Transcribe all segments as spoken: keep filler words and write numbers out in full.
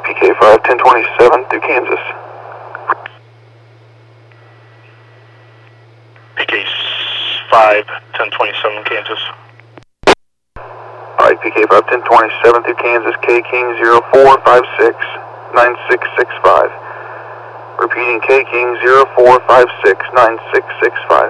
P K five ten twenty-seven through Kansas. P K five ten twenty-seven, Kansas. Alright, P K five ten twenty-seven through Kansas, K King zero four five six nine six six five. Repeating, K King zero four five six nine six six five.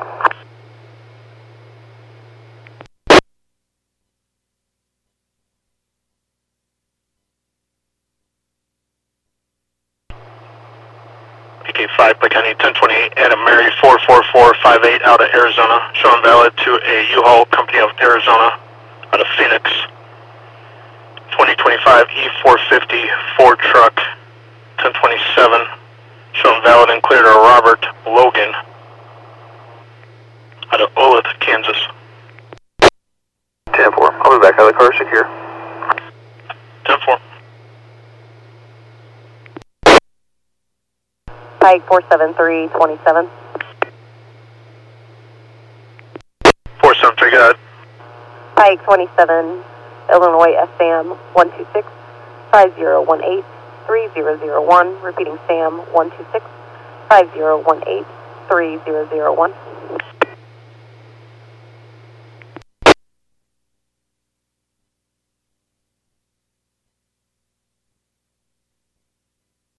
P K five, Buckhaney ten twenty-eight, Adam Mary four four four five eight out of Arizona, showing valid to a U-Haul Company of Arizona out of Phoenix. twenty twenty-five E four fifty Ford truck, ten twenty-seven, showing valid and clear to Robert Logan out of Olathe, Kansas. ten four, I'll be back out of the car secure. ten four. Pike four seven three twenty-seven. four seven three, go ahead. Pike twenty-seven, Illinois S A M one two six five zero one eight three zero zero one. Repeating, SAM one two six five zero one eight three zero zero one.